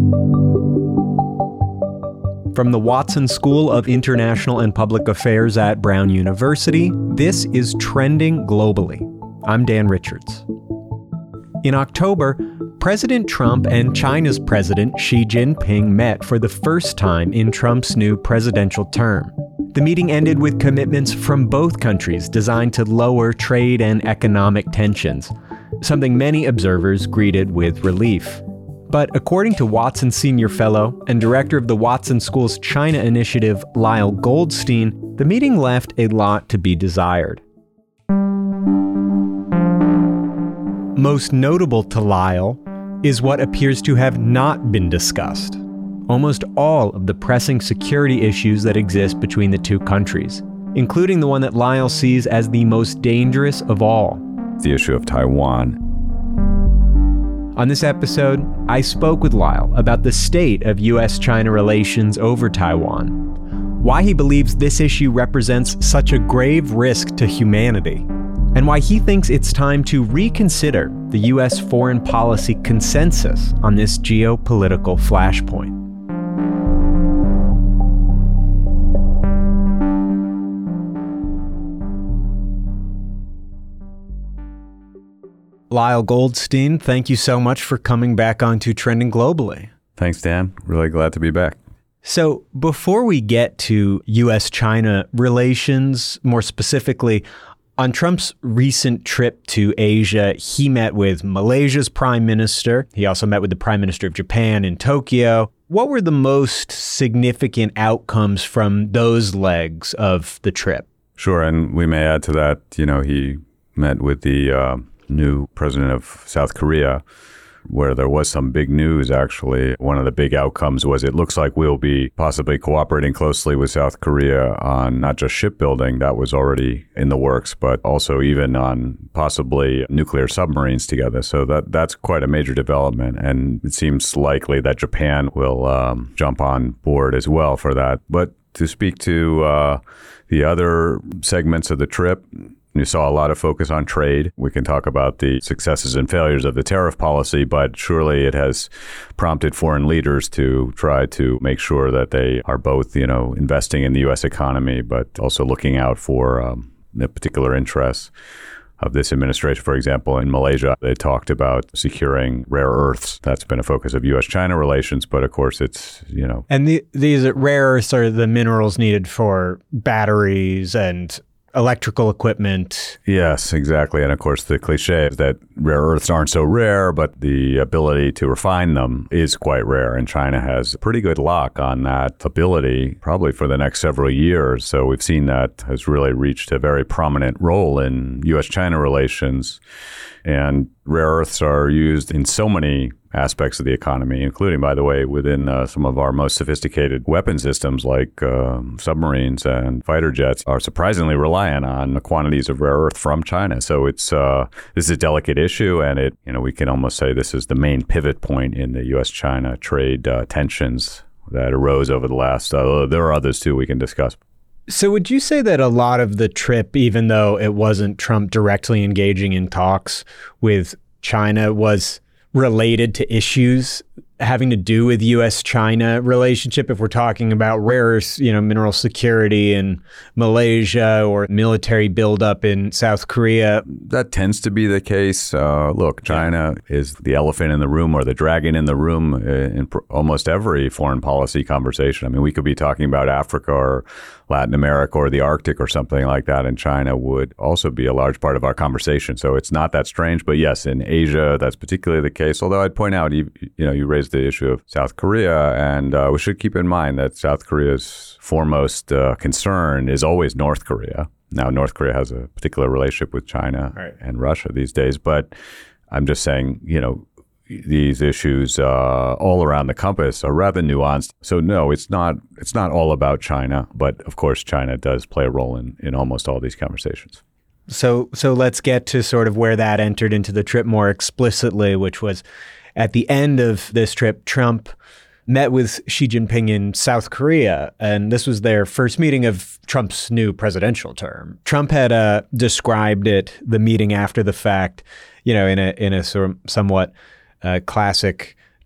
From the Watson School of International and Public Affairs at Brown University, this is Trending Globally. I'm Dan Richards. In October, President Trump and China's President Xi Jinping met for the first time in Trump's new presidential term. The meeting ended with commitments from both countries designed to lower trade and economic tensions, something many observers greeted with relief. But according to Watson Senior Fellow and Director of the Watson School's China Initiative, Lyle Goldstein, the meeting left a lot to be desired. Most notable to Lyle is what appears to have not been discussed. Almost all of the pressing security issues that exist between the two countries, including the one that Lyle sees as the most dangerous of all. The issue of Taiwan. On this episode, I spoke with Lyle about the state of U.S.-China relations over Taiwan, why he believes this issue represents such a grave risk to humanity, and why he thinks it's time to reconsider the U.S. foreign policy consensus on this geopolitical flashpoint. Lyle Goldstein, thank you so much for coming back onto Trending Globally. Thanks, Dan. Really glad to be back. So before we get to U.S.-China relations, more specifically, on Trump's recent trip to Asia, he met with Malaysia's prime minister. He also met with the prime minister of Japan in Tokyo. What were the most significant outcomes from those legs of the trip? Sure, and we may add to that, he met with the new president of South Korea, where there was some big news, actually. One of the big outcomes was it looks like we'll be possibly cooperating closely with South Korea on not just shipbuilding, that was already in the works, but also even on possibly nuclear submarines together. So that's quite a major development. And it seems likely that Japan will jump on board as well for that. But to speak to the other segments of the trip, you saw a lot of focus on trade. We can talk about the successes and failures of the tariff policy, but surely it has prompted foreign leaders to try to make sure that they are both, investing in the U.S. economy, but also looking out for the particular interests of this administration. For example, in Malaysia, they talked about securing rare earths. That's been a focus of U.S.-China relations, but of course it's, And these rare earths are the minerals needed for batteries and electrical equipment. Yes, exactly. And of course, the cliche is that rare earths aren't so rare, but the ability to refine them is quite rare. And China has a pretty good lock on that ability, probably for the next several years. So we've seen that has really reached a very prominent role in U.S.-China relations. And rare earths are used in so many aspects of the economy, including, by the way, within some of our most sophisticated weapon systems like submarines and fighter jets are surprisingly reliant on the quantities of rare earth from China. So it's this is a delicate issue, and we can almost say this is the main pivot point in the U.S.-China trade tensions that arose over the last. There are others too we can discuss. So would you say that a lot of the trip, even though it wasn't Trump directly engaging in talks with China, was related to issues having to do with U.S.-China relationship? If we're talking about rare earths, mineral security in Malaysia or military buildup in South Korea. That tends to be the case. Look, China is the elephant in the room or the dragon in the room in almost every foreign policy conversation. I mean, we could be talking about Africa or Latin America or the Arctic or something like that, and China would also be a large part of our conversation. So it's not that strange. But yes, in Asia, that's particularly the case. Although I'd point out, you raised the issue of South Korea, and we should keep in mind that South Korea's foremost concern is always North Korea. Now, North Korea has a particular relationship with China and Russia these days, but I'm just saying, these issues all around the compass are rather nuanced. So no, it's not all about China, but of course China does play a role in almost all these conversations. So let's get to sort of where that entered into the trip more explicitly, which was at the end of this trip, Trump met with Xi Jinping in South Korea, and this was their first meeting of Trump's new presidential term. Trump had described the meeting after the fact, in a sort of somewhat classic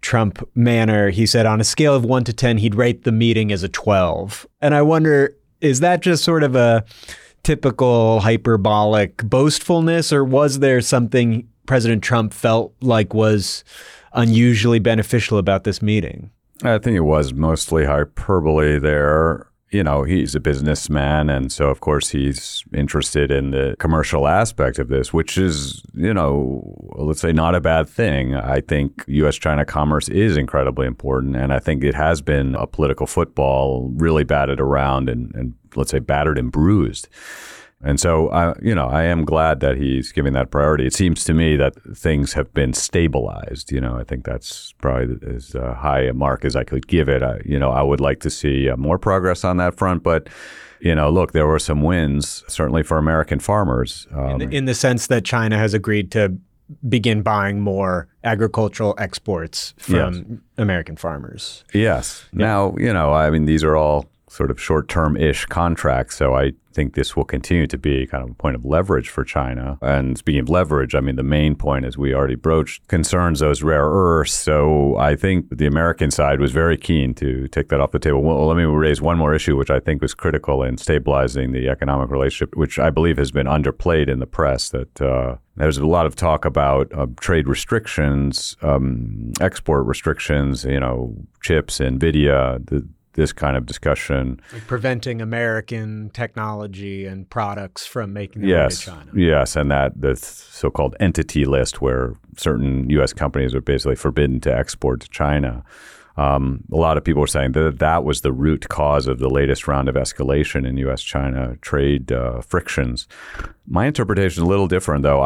Trump manner, he said on a scale of 1 to 10, he'd rate the meeting as a 12. And I wonder, is that just sort of a typical hyperbolic boastfulness, or was there something President Trump felt like was unusually beneficial about this meeting? I think it was mostly hyperbole there. You know, he's a businessman, and so, of course, he's interested in the commercial aspect of this, which is, you know, let's say not a bad thing. I think U.S.-China commerce is incredibly important, and I think it has been a political football really batted around and let's say battered and bruised. And so, I am glad that he's giving that priority. It seems to me that things have been stabilized. I think that's probably as high a mark as I could give it. I would like to see more progress on that front. But, look, there were some wins, certainly for American farmers. In the sense that China has agreed to begin buying more agricultural exports from American farmers. Yes. Now, these are all sort of short-term-ish contracts. So I think this will continue to be kind of a point of leverage for China. And speaking of leverage, the main point, as we already broached, concerns those rare earths. So I think the American side was very keen to take that off the table. Well, let me raise one more issue, which I think was critical in stabilizing the economic relationship, which I believe has been underplayed in the press, that there's a lot of talk about trade restrictions, export restrictions, chips, NVIDIA, this kind of discussion. Like preventing American technology and products from making their way to China. Yes, and the so-called entity list where certain U.S. companies are basically forbidden to export to China. A lot of people are saying that was the root cause of the latest round of escalation in U.S.-China trade frictions. My interpretation is a little different, though.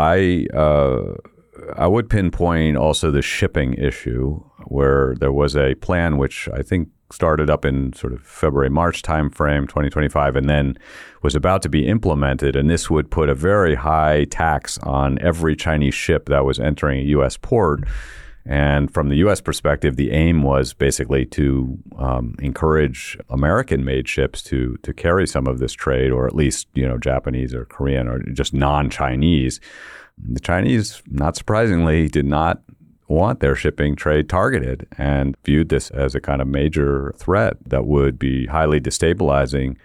I would pinpoint also the shipping issue, where there was a plan which I think started up in sort of February, March timeframe, 2025, and then was about to be implemented. And this would put a very high tax on every Chinese ship that was entering a U.S. port. And from the U.S. perspective, the aim was basically to encourage American-made ships to carry some of this trade, or at least, Japanese or Korean or just non-Chinese. The Chinese, not surprisingly, did not want their shipping trade targeted and viewed this as a kind of major threat that would be highly destabilizing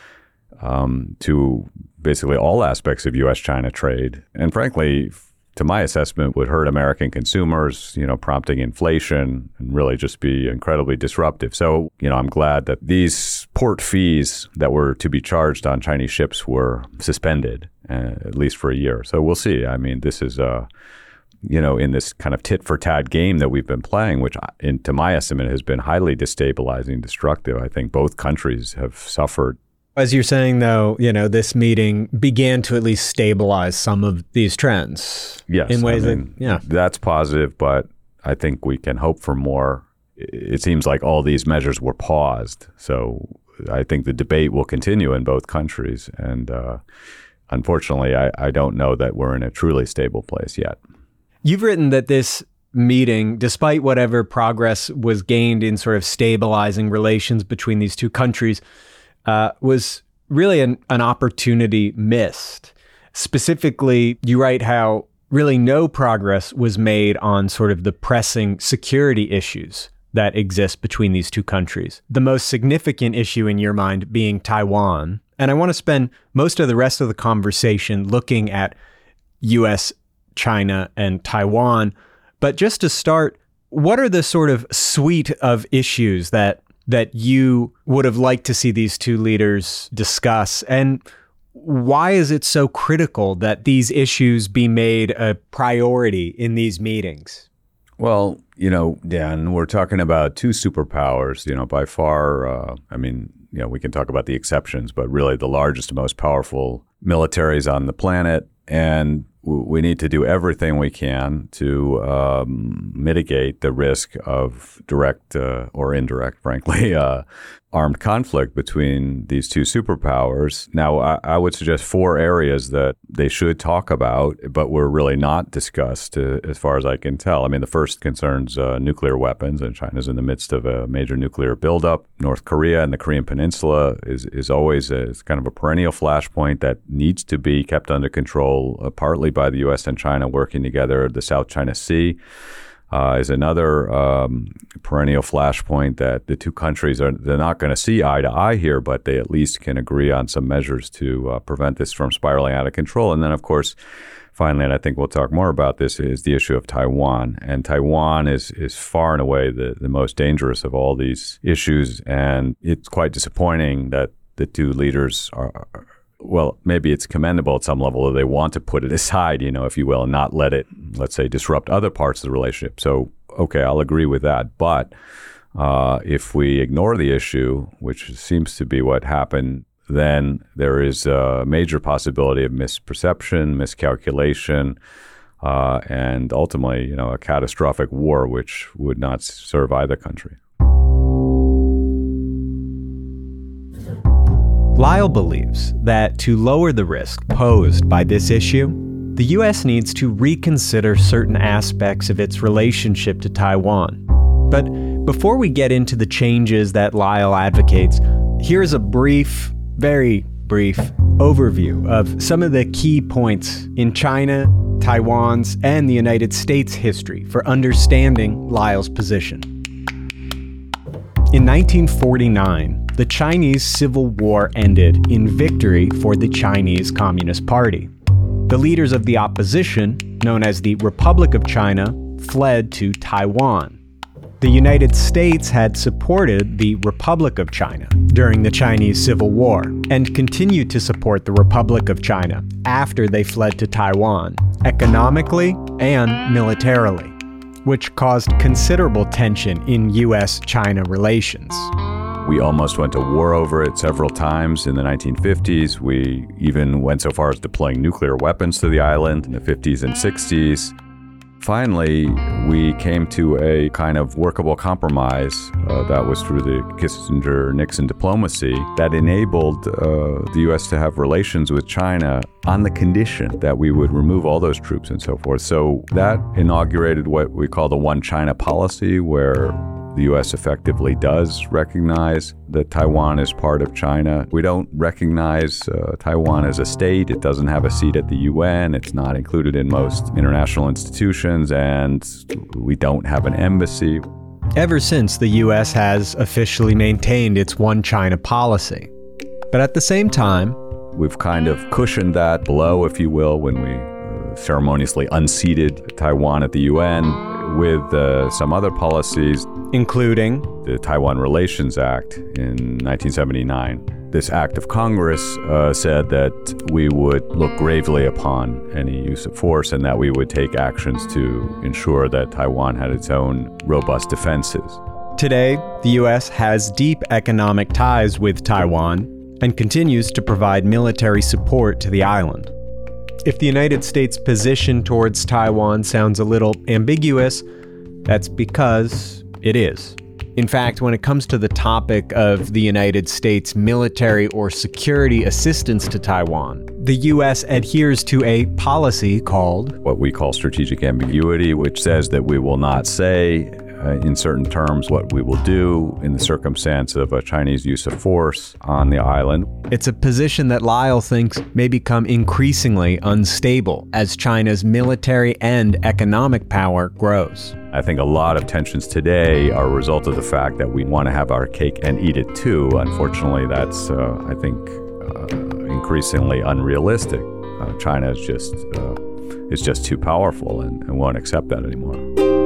to basically all aspects of U.S.-China trade. And frankly, to my assessment, would hurt American consumers, prompting inflation and really just be incredibly disruptive. So, I'm glad that these port fees that were to be charged on Chinese ships were suspended, at least for a year. So we'll see. This is in this kind of tit-for-tat game that we've been playing, which, to my estimate, has been highly destabilizing, destructive. I think both countries have suffered. As you're saying, though, this meeting began to at least stabilize some of these trends. Yes. In ways that's positive, but I think we can hope for more. It seems like all these measures were paused. So I think the debate will continue in both countries. And unfortunately, I don't know that we're in a truly stable place yet. You've written that this meeting, despite whatever progress was gained in sort of stabilizing relations between these two countries, was really an opportunity missed. Specifically, you write how really no progress was made on sort of the pressing security issues that exist between these two countries. The most significant issue in your mind being Taiwan. And I want to spend most of the rest of the conversation looking at U.S., China, and Taiwan. But just to start, what are the sort of suite of issues that you would have liked to see these two leaders discuss? And why is it so critical that these issues be made a priority in these meetings? Well, Dan, we're talking about two superpowers, by far. We can talk about the exceptions, but really the largest and most powerful militaries on the planet. And we need to do everything we can to mitigate the risk of direct or indirect, frankly, armed conflict between these two superpowers. Now, I would suggest 4 areas that they should talk about, but were really not discussed as far as I can tell. The first concerns nuclear weapons, and China's in the midst of a major nuclear buildup. North Korea and the Korean Peninsula is always kind of a perennial flashpoint that needs to be kept under control, partly by the U.S. and China working together, the South China Sea. is another perennial flashpoint that the two countries they're not going to see eye to eye here, but they at least can agree on some measures to prevent this from spiraling out of control. And then, of course, finally, and I think we'll talk more about this, is the issue of Taiwan. And Taiwan is far and away the most dangerous of all these issues. And it's quite disappointing that the two leaders are, well, maybe it's commendable at some level that they want to put it aside, if you will, and not let it, let's say, disrupt other parts of the relationship. So, okay, I'll agree with that. But if we ignore the issue, which seems to be what happened, then there is a major possibility of misperception, miscalculation, and ultimately, a catastrophic war, which would not serve either country. Lyle believes that to lower the risk posed by this issue, the U.S. needs to reconsider certain aspects of its relationship to Taiwan. But before we get into the changes that Lyle advocates, here's a brief, very brief overview of some of the key points in China, Taiwan's, and the United States history for understanding Lyle's position. In 1949, the Chinese Civil War ended in victory for the Chinese Communist Party. The leaders of the opposition, known as the Republic of China, fled to Taiwan. The United States had supported the Republic of China during the Chinese Civil War and continued to support the Republic of China after they fled to Taiwan, economically and militarily, which caused considerable tension in U.S.-China relations. We almost went to war over it several times in the 1950s. We even went so far as deploying nuclear weapons to the island in the 50s and 60s. Finally, we came to a kind of workable compromise that was through the Kissinger-Nixon diplomacy that enabled the U.S. to have relations with China on the condition that we would remove all those troops and so forth. So that inaugurated what we call the One China policy, where the U.S. effectively does recognize that Taiwan is part of China. We don't recognize Taiwan as a state. It doesn't have a seat at the UN. It's not included in most international institutions, and we don't have an embassy. Ever since, the U.S. has officially maintained its One China policy. But at the same time, we've kind of cushioned that blow, if you will, when we ceremoniously unseated Taiwan at the UN with some other policies, including the Taiwan Relations Act in 1979. This act of Congress said that we would look gravely upon any use of force and that we would take actions to ensure that Taiwan had its own robust defenses. Today, the U.S. has deep economic ties with Taiwan and continues to provide military support to the island. If the United States' position towards Taiwan sounds a little ambiguous, that's because it is. In fact, when it comes to the topic of the United States' military or security assistance to Taiwan, the U.S. adheres to a policy called what we call strategic ambiguity, which says that we will not say in certain terms what we will do in the circumstance of a Chinese use of force on the island. It's a position that Lyle thinks may become increasingly unstable as China's military and economic power grows. I think a lot of tensions today are a result of the fact that we want to have our cake and eat it too. Unfortunately, that's, I think, increasingly unrealistic. China is just too powerful and won't accept that anymore.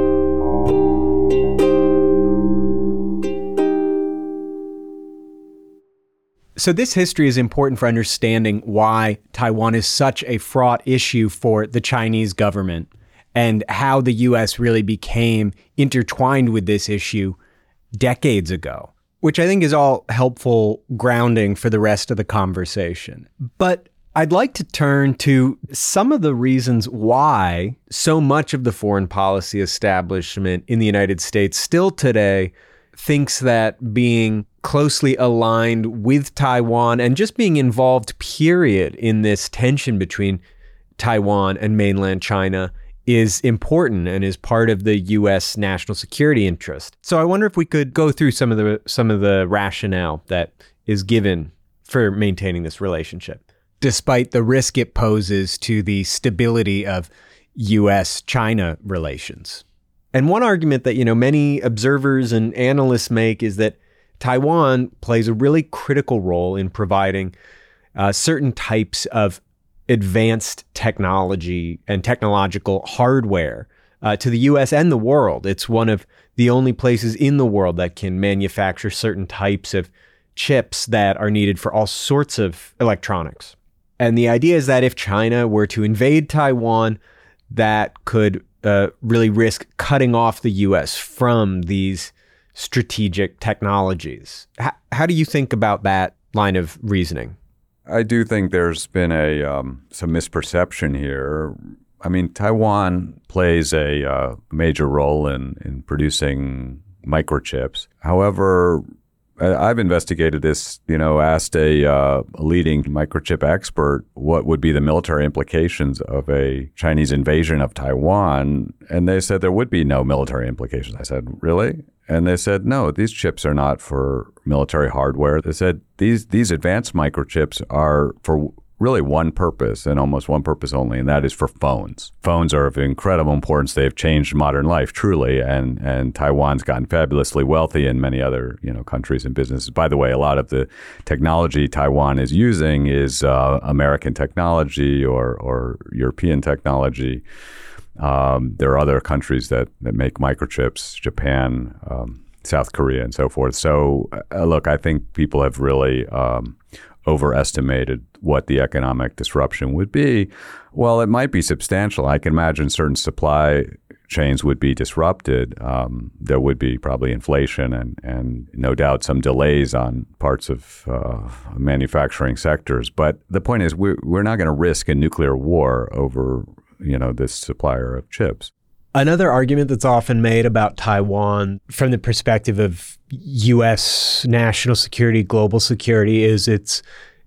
So this history is important for understanding why Taiwan is such a fraught issue for the Chinese government and how the U.S. really became intertwined with this issue decades ago, which I think is all helpful grounding for the rest of the conversation. But I'd like to turn to some of the reasons why so much of the foreign policy establishment in the United States still today thinks that being closely aligned with Taiwan and just being involved, period, in this tension between Taiwan and mainland China is important and is part of the U.S. national security interest. So I wonder if we could go through some of the rationale that is given for maintaining this relationship, despite the risk it poses to the stability of U.S.-China relations. And one argument that, many observers and analysts make is that Taiwan plays a really critical role in providing certain types of advanced technology and technological hardware to the U.S. and the world. It's one of the only places in the world that can manufacture certain types of chips that are needed for all sorts of electronics. And the idea is that if China were to invade Taiwan, that could really risk cutting off the U.S. from these strategic technologies. How do you think about that line of reasoning? I do think there's been some misperception here. I mean, Taiwan plays a major role in producing microchips. However, I've investigated this, asked a leading microchip expert what would be the military implications of a Chinese invasion of Taiwan, and they said there would be no military implications. I said, really? And they said, no, these chips are not for military hardware. They said these advanced microchips are for really one purpose and almost one purpose only, and that is for phones. Phones are of incredible importance. They've changed modern life, truly, and Taiwan's gotten fabulously wealthy, and many other countries and businesses. By the way, a lot of the technology Taiwan is using is American technology or European technology. There are other countries that make microchips, Japan, South Korea, and so forth. So, look, I think people have really overestimated what the economic disruption would be. Well, it might be substantial. I can imagine certain supply chains would be disrupted. There would be probably inflation and no doubt some delays on parts of manufacturing sectors. But the point is, we're not going to risk a nuclear war over this supplier of chips. Another argument that's often made about Taiwan from the perspective of U.S. national security, global security, is its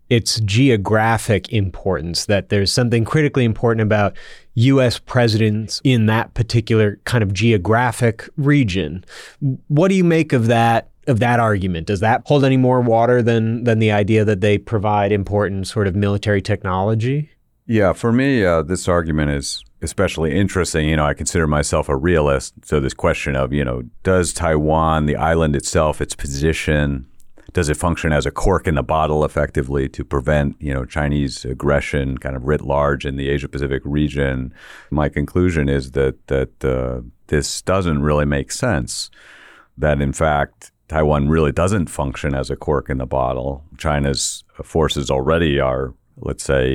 geographic importance, that there's something critically important about U.S. presidents in that particular kind of geographic region. What do you make of that argument? Does that hold any more water than the idea that they provide important sort of military technology? Yeah, for me, this argument is especially interesting. I consider myself a realist. So this question of, does Taiwan, the island itself, its position, does it function as a cork in the bottle effectively to prevent, Chinese aggression kind of writ large in the Asia-Pacific region? My conclusion is that this doesn't really make sense, that in fact, Taiwan really doesn't function as a cork in the bottle. China's forces already are, let's say,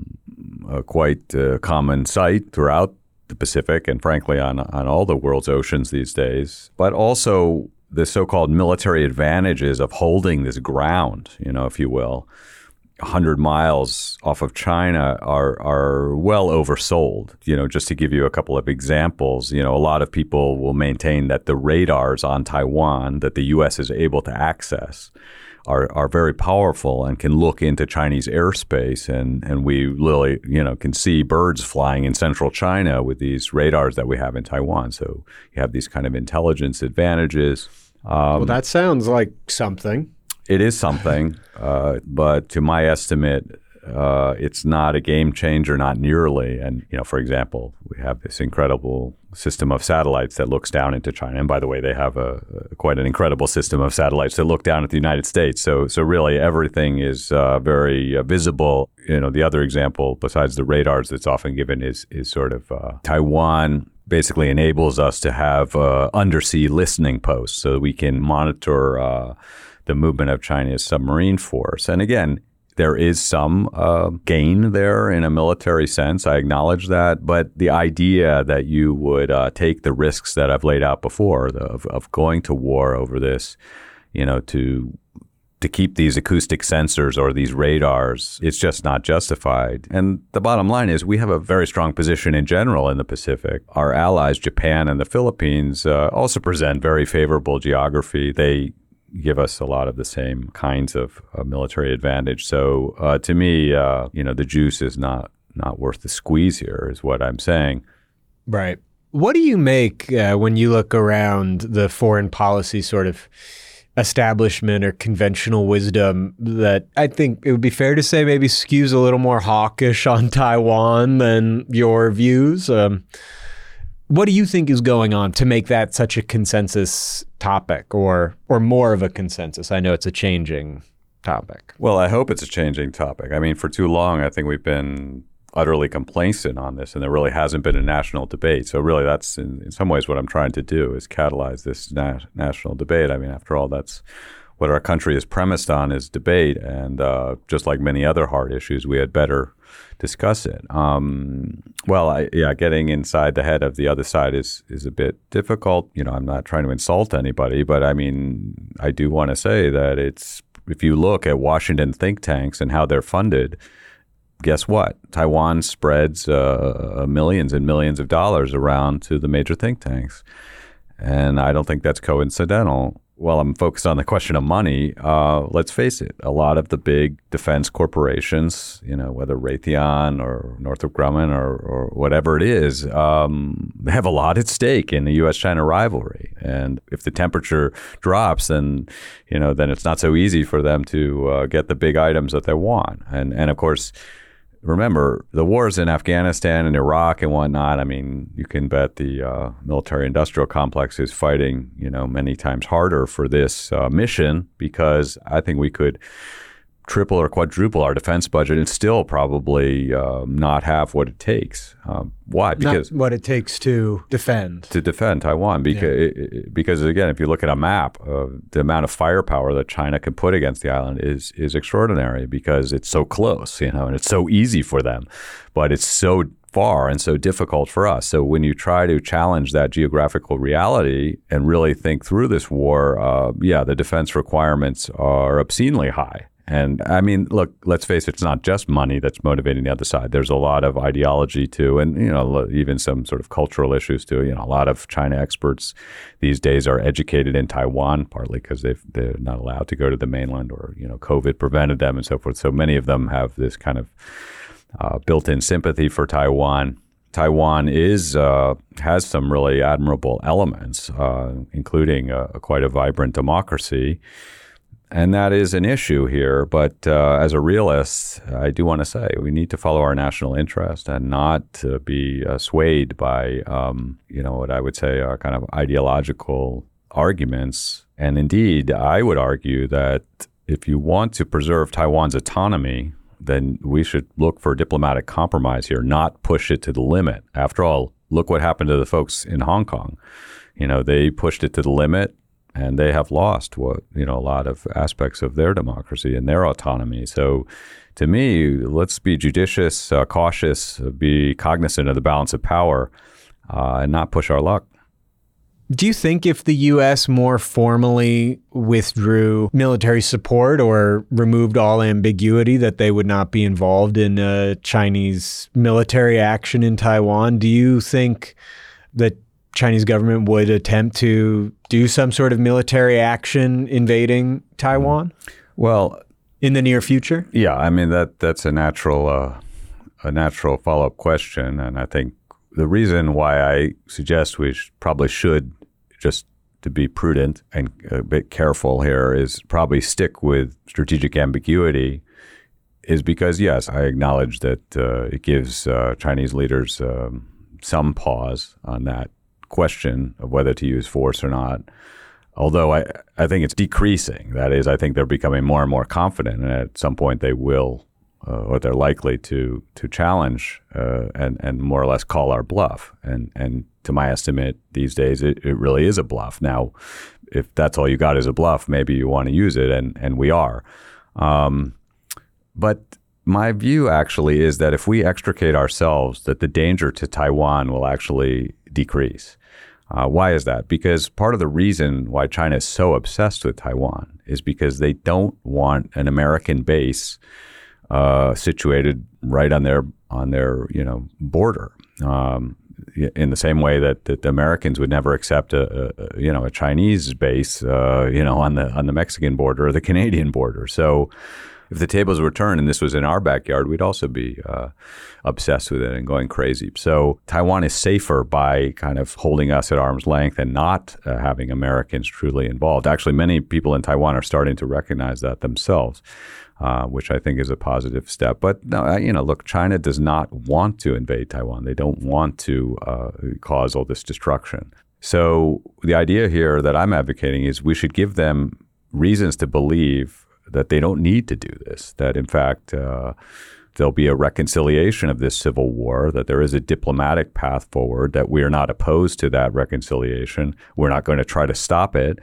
a quite common sight throughout the Pacific and frankly on all the world's oceans these days. But also the so-called military advantages of holding this ground, if you will, 100 miles off of China are well oversold. Just to give you a couple of examples, a lot of people will maintain that the radars on Taiwan that the U.S. is able to access are very powerful and can look into Chinese airspace, and we literally, can see birds flying in central China with these radars that we have in Taiwan. So you have these kind of intelligence advantages. Well, that sounds like something. It is something, but to my estimate, it's not a game changer, not nearly. And, for example, we have this incredible system of satellites that looks down into China. And by the way, they have quite an incredible system of satellites that look down at the United States. So really everything is very visible. The other example, besides the radars that's often given, is sort of Taiwan basically enables us to have undersea listening posts so that we can monitor the movement of China's submarine force. And again, there is some gain there in a military sense. I acknowledge that. But the idea that you would take the risks that I've laid out before of going to war over this, to keep these acoustic sensors or these radars, it's just not justified. And the bottom line is we have a very strong position in general in the Pacific. Our allies, Japan and the Philippines, also present very favorable geography. They give us a lot of the same kinds of military advantage. So to me, the juice is not worth the squeeze here, is what I'm saying. Right. What do you make when you look around the foreign policy sort of establishment or conventional wisdom that I think it would be fair to say maybe skews a little more hawkish on Taiwan than your views? What do you think is going on to make that such a consensus topic or more of a consensus? I know it's a changing topic. Well, I hope it's a changing topic. I mean, for too long, I think we've been utterly complacent on this, and there really hasn't been a national debate. So really, that's in some ways what I'm trying to do is catalyze this national debate. I mean, after all, that's what our country is premised on, is debate. And just like many other hard issues, we had better discuss it. Getting inside the head of the other side is a bit difficult. You know, I'm not trying to insult anybody, but I mean, I do want to say that if you look at Washington think tanks and how they're funded, guess what? Taiwan spreads millions and millions of dollars around to the major think tanks. And I don't think that's coincidental. While I'm focused on the question of money, let's face it, a lot of the big defense corporations, you know, whether Raytheon or Northrop Grumman or whatever it is, they have a lot at stake in the U.S.-China rivalry. And if the temperature drops, then it's not so easy for them to get the big items that they want. And of course, remember, the wars in Afghanistan and Iraq and whatnot, I mean, you can bet the military-industrial complex is fighting, many times harder for this mission, because I think we could triple or quadruple our defense budget and still probably not have what it takes. Why? Because not what it takes to defend. To defend Taiwan. Because again, if you look at a map, the amount of firepower that China can put against the island is extraordinary, because it's so close, and it's so easy for them. But it's so far and so difficult for us. So when you try to challenge that geographical reality and really think through this war, the defense requirements are obscenely high. And I mean, look, let's face it, it's not just money that's motivating the other side. There's a lot of ideology too, and, even some sort of cultural issues too. A lot of China experts these days are educated in Taiwan, partly because they're not allowed to go to the mainland, or, COVID prevented them and so forth. So many of them have this kind of built-in sympathy for Taiwan. Taiwan has some really admirable elements, including quite a vibrant democracy. And that is an issue here. But as a realist, I do want to say we need to follow our national interest and not to be swayed by, what I would say are kind of ideological arguments. And indeed, I would argue that if you want to preserve Taiwan's autonomy, then we should look for diplomatic compromise here, not push it to the limit. After all, look what happened to the folks in Hong Kong. They pushed it to the limit. And they have lost a lot of aspects of their democracy and their autonomy. So to me, let's be judicious, cautious, be cognizant of the balance of power, and not push our luck. Do you think if the U.S. more formally withdrew military support or removed all ambiguity, that they would not be involved in Chinese military action in Taiwan? Do you think that Chinese government would attempt to do some sort of military action invading Taiwan? Well, in the near future? Yeah, I mean that's a natural follow-up question, and I think the reason why I suggest we probably should, just to be prudent and a bit careful here, is probably stick with strategic ambiguity, is because yes, I acknowledge that it gives Chinese leaders some pause on that question of whether to use force or not. Although I think it's decreasing. That is, I think they're becoming more and more confident, and at some point they will, or they're likely to challenge and more or less call our bluff. And to my estimate, these days it really is a bluff. Now, if that's all you got is a bluff, maybe you want to use it, and we are. But my view actually is that if we extricate ourselves, that the danger to Taiwan will actually decrease. Why is that? Because part of the reason why China is so obsessed with Taiwan is because they don't want an American base situated right on their border. In the same way that the Americans would never accept a Chinese base on the Mexican border or the Canadian border. So if the tables were turned and this was in our backyard, we'd also be obsessed with it and going crazy. So Taiwan is safer by kind of holding us at arm's length and not having Americans truly involved. Actually, many people in Taiwan are starting to recognize that themselves, which I think is a positive step. But no, look, China does not want to invade Taiwan. They don't want to cause all this destruction. So the idea here that I'm advocating is we should give them reasons to believe that they don't need to do this, that in fact there'll be a reconciliation of this civil war, that there is a diplomatic path forward, that we are not opposed to that reconciliation. We're not going to try to stop it.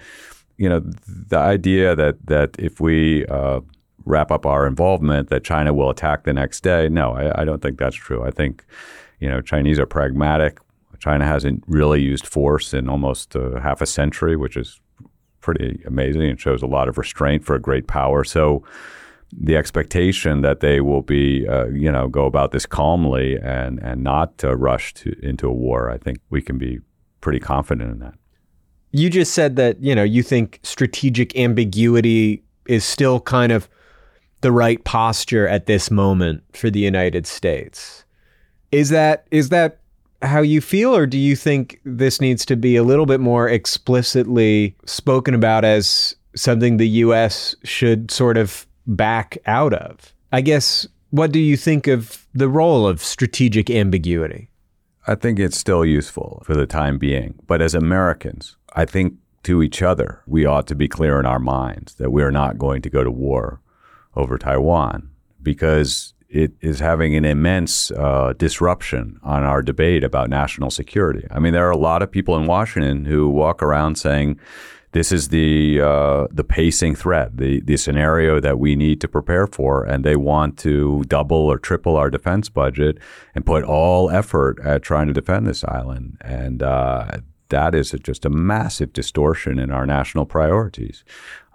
The idea that if we wrap up our involvement, that China will attack the next day, no, I don't think that's true. I think, Chinese are pragmatic. China hasn't really used force in almost half a century, which is pretty amazing. It shows a lot of restraint for a great power. So the expectation that they will be, go about this calmly and not rush into a war, I think we can be pretty confident in that. You just said that, you think strategic ambiguity is still kind of the right posture at this moment for the United States. Is that how you feel, or do you think this needs to be a little bit more explicitly spoken about as something the U.S. should sort of back out of? I guess, what do you think of the role of strategic ambiguity? I think it's still useful for the time being. But as Americans, I think to each other, we ought to be clear in our minds that we are not going to go to war over Taiwan, because it is having an immense disruption on our debate about national security. I mean, there are a lot of people in Washington who walk around saying this is the pacing threat, the scenario that we need to prepare for, and they want to double or triple our defense budget and put all effort at trying to defend this island. And that is just a massive distortion in our national priorities.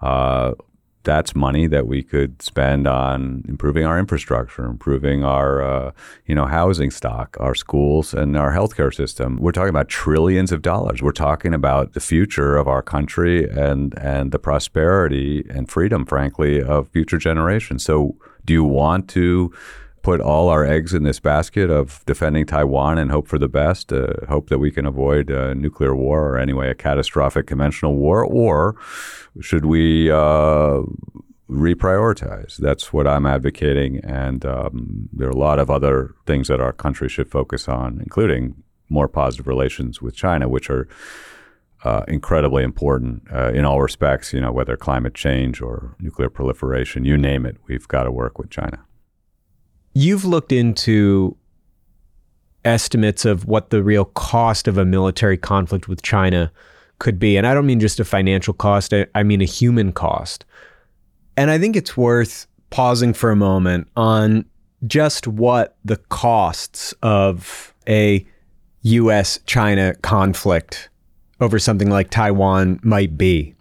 That's money that we could spend on improving our infrastructure, improving our, housing stock, our schools, and our healthcare system. We're talking about trillions of dollars. We're talking about the future of our country and the prosperity and freedom, frankly, of future generations. So do you want to put all our eggs in this basket of defending Taiwan and hope for the best, hope that we can avoid a nuclear war or anyway a catastrophic conventional war, or should we reprioritize? That's what I'm advocating, and there are a lot of other things that our country should focus on, including more positive relations with China, which are incredibly important in all respects, whether climate change or nuclear proliferation, you name it, we've got to work with China. You've looked into estimates of what the real cost of a military conflict with China could be. And I don't mean just a financial cost, I mean a human cost. And I think it's worth pausing for a moment on just what the costs of a U.S.-China conflict over something like Taiwan might be.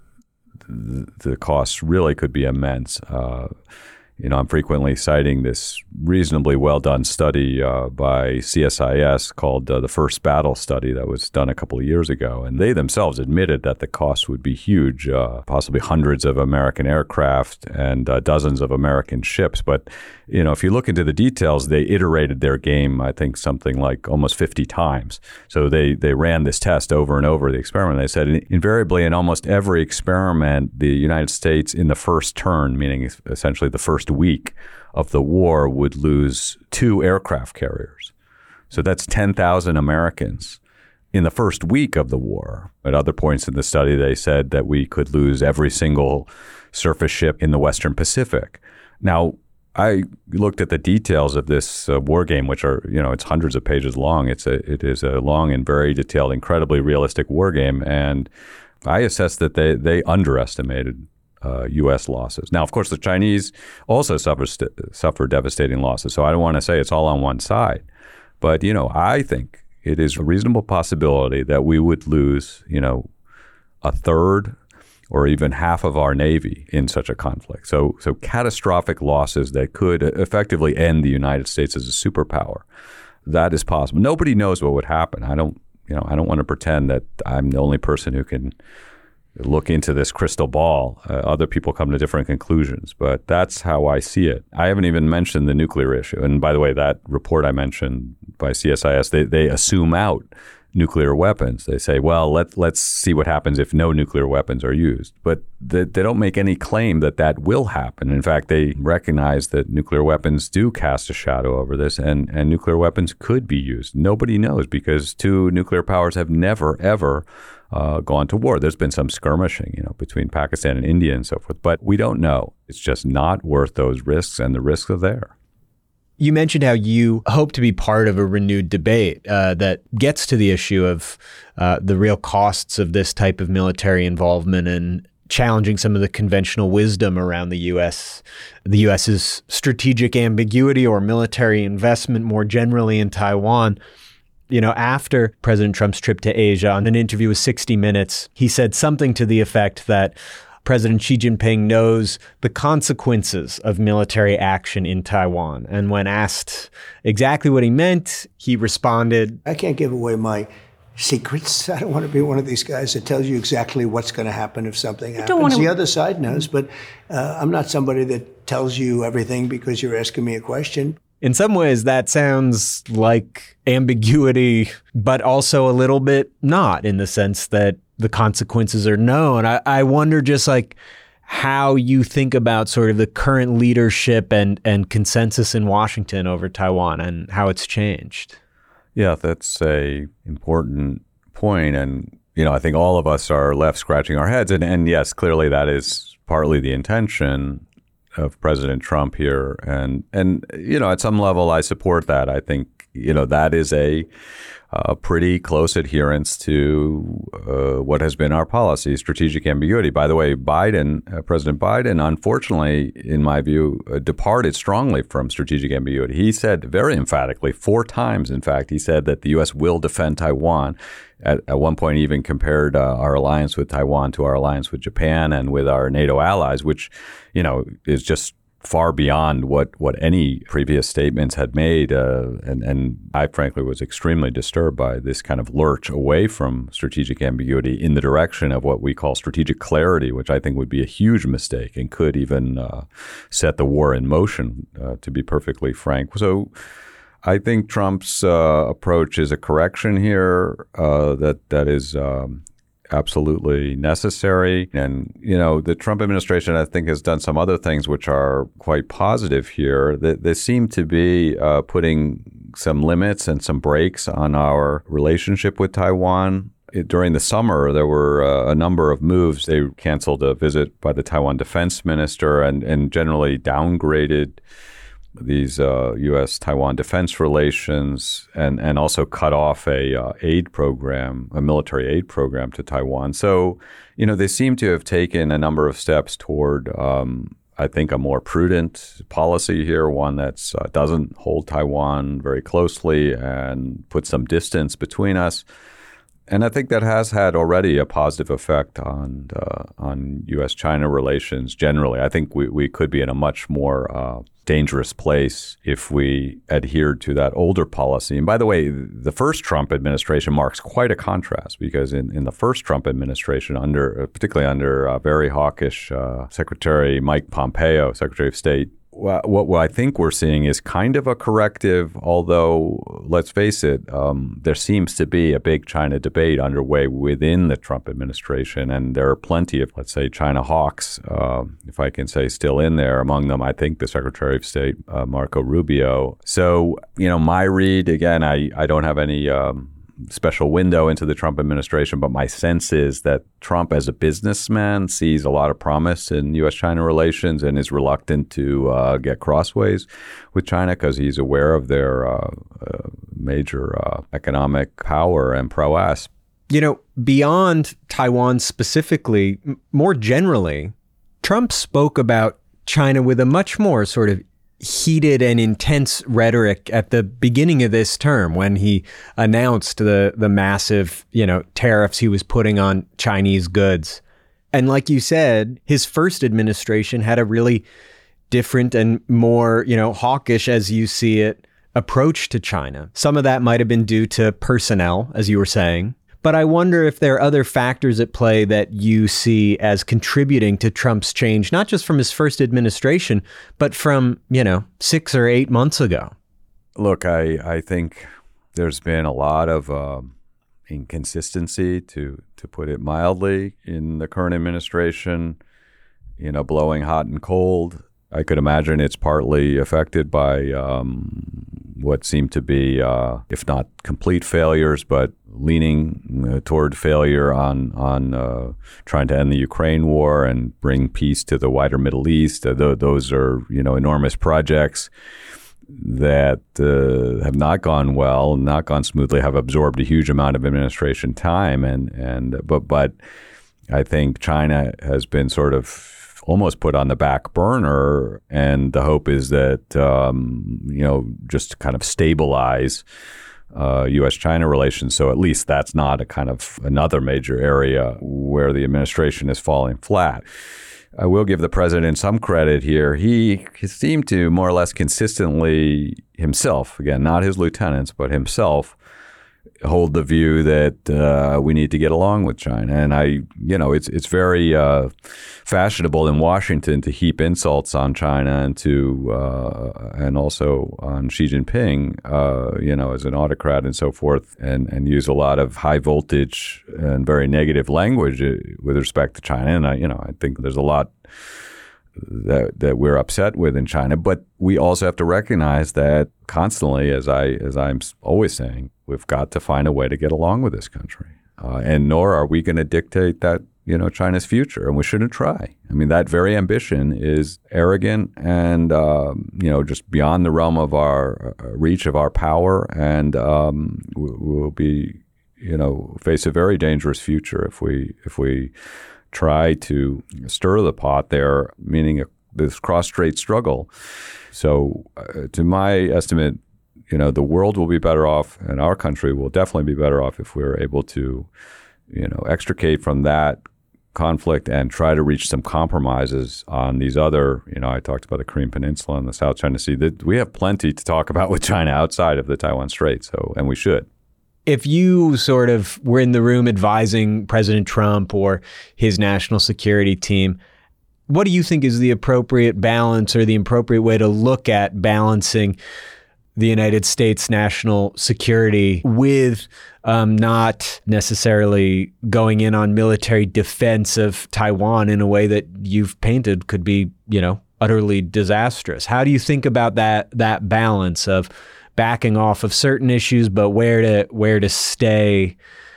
The costs really could be immense. I'm frequently citing this reasonably well-done study by CSIS called the First Battle Study that was done a couple of years ago. And they themselves admitted that the cost would be huge, possibly hundreds of American aircraft and dozens of American ships. But, if you look into the details, they iterated their game, I think, something like almost 50 times. So they ran this test over and over, the experiment. They said invariably in almost every experiment, the United States in the first turn, meaning essentially the first week of the war, would lose 2 aircraft carriers. So that's 10,000 Americans in the first week of the war. At other points in the study, they said that we could lose every single surface ship in the Western Pacific. Now, I looked at the details of this war game, which are, it's hundreds of pages long. It is a long and very detailed, incredibly realistic war game. And I assessed that they underestimated U.S. losses. Now, of course, the Chinese also suffer devastating losses. So I don't want to say it's all on one side. But, I think it is a reasonable possibility that we would lose, a third or even half of our Navy in such a conflict. So catastrophic losses that could effectively end the United States as a superpower. That is possible. Nobody knows what would happen. I don't want to pretend that I'm the only person who can look into this crystal ball. Other people come to different conclusions, but that's how I see it. I haven't even mentioned the nuclear issue. And by the way, that report I mentioned by CSIS, they assume out nuclear weapons. They say, well, let's see what happens if no nuclear weapons are used. But they don't make any claim that that will happen. In fact, they recognize that nuclear weapons do cast a shadow over this, and nuclear weapons could be used. Nobody knows because two nuclear powers have never, ever gone to war. There's been some skirmishing, between Pakistan and India and so forth, but we don't know. It's just not worth those risks, and the risks are there. You mentioned how you hope to be part of a renewed debate that gets to the issue of the real costs of this type of military involvement and challenging some of the conventional wisdom around the U.S.'s strategic ambiguity or military investment more generally in Taiwan. After President Trump's trip to Asia, on an interview with 60 Minutes, he said something to the effect that President Xi Jinping knows the consequences of military action in Taiwan. And when asked exactly what he meant, he responded, I can't give away my secrets. I don't want to be one of these guys that tells you exactly what's going to happen if something happens. The other side knows, but I'm not somebody that tells you everything because you're asking me a question. In some ways, that sounds like ambiguity, but also a little bit not, in the sense that the consequences are known. I wonder just like how you think about sort of the current leadership and consensus in Washington over Taiwan and how it's changed. Yeah, that's a important point. And, I think all of us are left scratching our heads. And yes, clearly that is partly the intention of President Trump here. And at some level, I support that. I think, that is a pretty close adherence to what has been our policy, strategic ambiguity. By the way, President Biden, unfortunately, in my view, departed strongly from strategic ambiguity. He said very emphatically, 4 times, in fact, he said that the U.S. will defend Taiwan. At one point, even compared our alliance with Taiwan to our alliance with Japan and with our NATO allies, which, is just far beyond what any previous statements had made. And I frankly was extremely disturbed by this kind of lurch away from strategic ambiguity in the direction of what we call strategic clarity, which I think would be a huge mistake and could even set the war in motion, to be perfectly frank. So I think Trump's approach is a correction here that is absolutely necessary. And, the Trump administration, I think, has done some other things which are quite positive here. They seem to be putting some limits and some brakes on our relationship with Taiwan. During the summer, there were a number of moves. They canceled a visit by the Taiwan defense minister and generally downgraded these U.S.-Taiwan defense relations and also cut off a military aid program to Taiwan. So, they seem to have taken a number of steps toward, I think, a more prudent policy here, one that doesn't hold Taiwan very closely and put some distance between us. And I think that has had already a positive effect on U.S.-China relations generally. I think we could be in a much more dangerous place if we adhered to that older policy. And by the way, the first Trump administration marks quite a contrast because in the first Trump administration, particularly under very hawkish Secretary Mike Pompeo, Secretary of State, what I think we're seeing is kind of a corrective, although let's face it, there seems to be a big China debate underway within the Trump administration. And there are plenty of, let's say, China hawks, if I can say, still in there. Among them, I think, the Secretary of State, Marco Rubio. So, my read, again, I don't have any special window into the Trump administration, but my sense is that Trump as a businessman sees a lot of promise in U.S.-China relations and is reluctant to get crossways with China because he's aware of their major economic power and prowess. Beyond Taiwan specifically, more generally, Trump spoke about China with a much more sort of heated and intense rhetoric at the beginning of this term when he announced the massive, tariffs he was putting on Chinese goods. And like you said, his first administration had a really different and more, hawkish, as you see it, approach to China. Some of that might have been due to personnel, as you were saying. But I wonder if there are other factors at play that you see as contributing to Trump's change, not just from his first administration, but from, 6 or 8 months ago. Look, I think there's been a lot of inconsistency, to put it mildly, in the current administration, blowing hot and cold. I could imagine it's partly affected by what seem to be, if not complete failures, but leaning toward failure on trying to end the Ukraine war and bring peace to the wider Middle East. Those are, enormous projects that have not gone well, not gone smoothly, have absorbed a huge amount of administration time, but I think China has been sort of almost put on the back burner, and the hope is that just to kind of stabilize U.S.-China relations. So at least that's not a kind of another major area where the administration is falling flat. I will give the president some credit here. He seemed to more or less consistently himself, again, not his lieutenants, but himself, hold the view that we need to get along with China. And it's very fashionable in Washington to heap insults on China and also on Xi Jinping, as an autocrat and so forth, and use a lot of high voltage and very negative language with respect to China. And I think there's a lot that we're upset with in China, but we also have to recognize that constantly, as I'm always saying, we've got to find a way to get along with this country, and nor are we going to dictate that China's future, and we shouldn't try. I mean, that very ambition is arrogant and just beyond the realm of our reach of our power, and we'll be face a very dangerous future if we try to stir the pot there, meaning this cross-strait struggle. So to my estimate, the world will be better off, and our country will definitely be better off if we're able to, extricate from that conflict and try to reach some compromises on these other, I talked about the Korean Peninsula and the South China Sea. We have plenty to talk about with China outside of the Taiwan Strait, and we should. If you sort of were in the room advising President Trump or his national security team, what do you think is the appropriate balance or the appropriate way to look at balancing the United States national security with not necessarily going in on military defense of Taiwan in a way that you've painted could be, utterly disastrous? How do you think about that balance of backing off of certain issues, but where to stay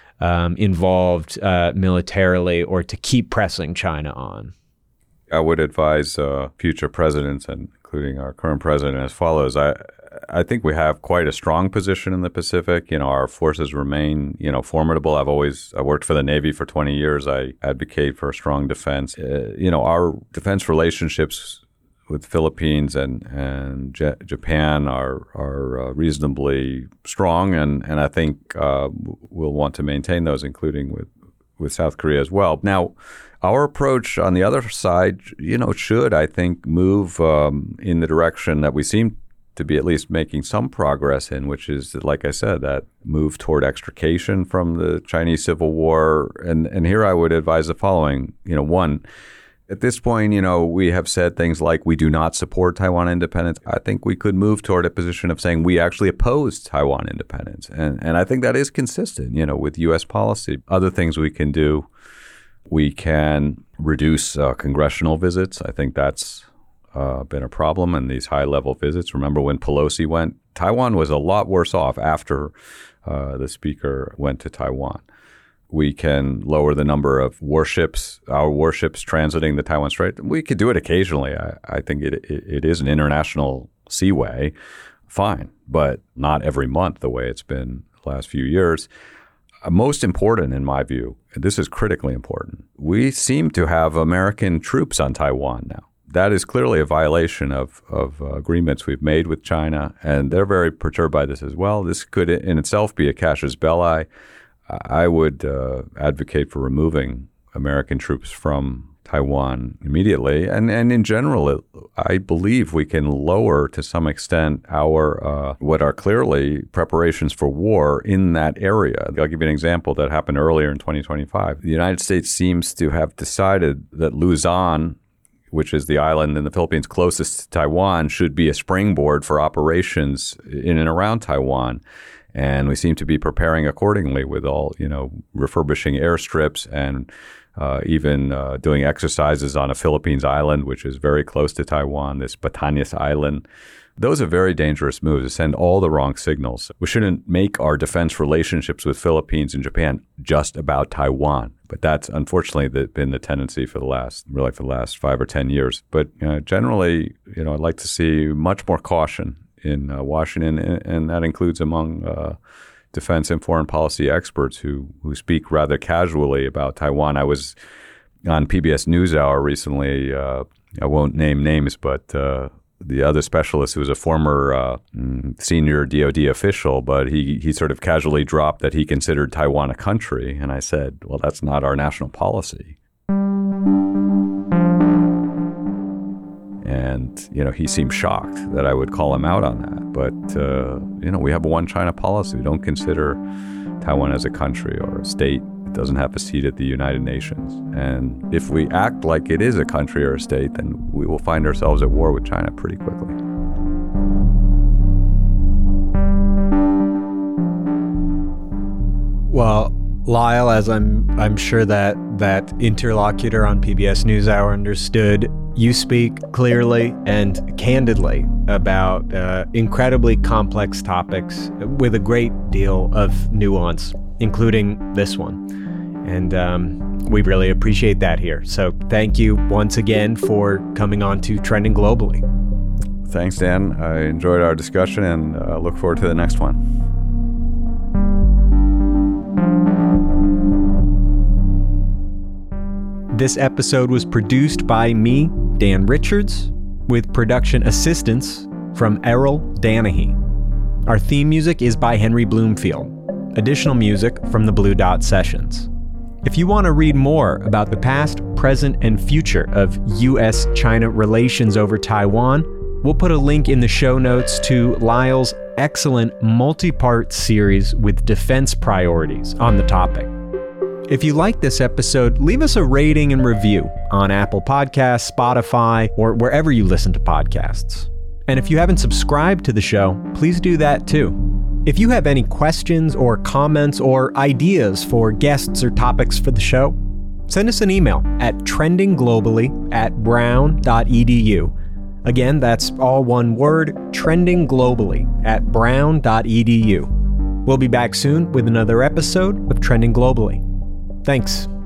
involved militarily or to keep pressing China on? I would advise future presidents, and including our current president, as follows. I think we have quite a strong position in the Pacific. Our forces remain, formidable. I worked for the Navy for 20 years. I advocate for a strong defense. Our defense relationships with Philippines and Japan are reasonably strong, and I think we'll want to maintain those, including with South Korea as well. Now, our approach on the other side, should, I think, move in the direction that we seem to be at least making some progress in, which is, like I said, that move toward extrication from the Chinese Civil War. And here I would advise the following. One, at this point, we have said things like we do not support Taiwan independence. I think we could move toward a position of saying we actually oppose Taiwan independence. And I think that is consistent, with U.S. policy. Other things we can do, we can reduce congressional visits. I think that's been a problem, and these high-level visits. Remember when Pelosi went? Taiwan was a lot worse off after the speaker went to Taiwan. We can lower the number of our warships transiting the Taiwan Strait. We could do it occasionally. I think it is an international seaway, fine, but not every month the way it's been the last few years. Most important, in my view, this is critically important, we seem to have American troops on Taiwan now. That is clearly a violation of agreements we've made with China, and they're very perturbed by this as well. This could in itself be a casus belli. I would advocate for removing American troops from Taiwan immediately. And in general, I believe we can lower to some extent our what are clearly preparations for war in that area. I'll give you an example that happened earlier in 2025. The United States seems to have decided that Luzon, which is the island in the Philippines closest to Taiwan, should be a springboard for operations in and around Taiwan. And we seem to be preparing accordingly with all, refurbishing airstrips and even doing exercises on a Philippines island, which is very close to Taiwan, this Batanes Island. Those are very dangerous moves to send all the wrong signals. We shouldn't make our defense relationships with Philippines and Japan just about Taiwan. But that's unfortunately been the tendency for the last 5 or 10 years. But generally, I'd like to see much more caution in Washington, and that includes among defense and foreign policy experts who speak rather casually about Taiwan. I was on PBS NewsHour recently. I won't name names, but the other specialist, who was a former senior DOD official, but he sort of casually dropped that he considered Taiwan a country. And I said, well, that's not our national policy. And, he seemed shocked that I would call him out on that. But, we have a one China policy. We don't consider Taiwan as a country or a state. It doesn't have a seat at the United Nations. And if we act like it is a country or a state, then we will find ourselves at war with China pretty quickly. Well, Lyle, as I'm sure that interlocutor on PBS NewsHour understood, you speak clearly and candidly about incredibly complex topics with a great deal of nuance, including this one. And we really appreciate that here. So thank you once again for coming on to Trending Globally. Thanks, Dan. I enjoyed our discussion and look forward to the next one. This episode was produced by me, Dan Richards, with production assistance from Errol Danahy. Our theme music is by Henry Bloomfield. Additional music from the Blue Dot Sessions. If you want to read more about the past, present, and future of U.S.-China relations over Taiwan, we'll put a link in the show notes to Lyle's excellent multi-part series with defense priorities on the topic. If you like this episode, leave us a rating and review on Apple Podcasts, Spotify, or wherever you listen to podcasts. And if you haven't subscribed to the show, please do that too. If you have any questions or comments or ideas for guests or topics for the show, send us an email at trendingglobally@brown.edu. Again, that's all one word, trendingglobally@brown.edu. We'll be back soon with another episode of Trending Globally. Thanks.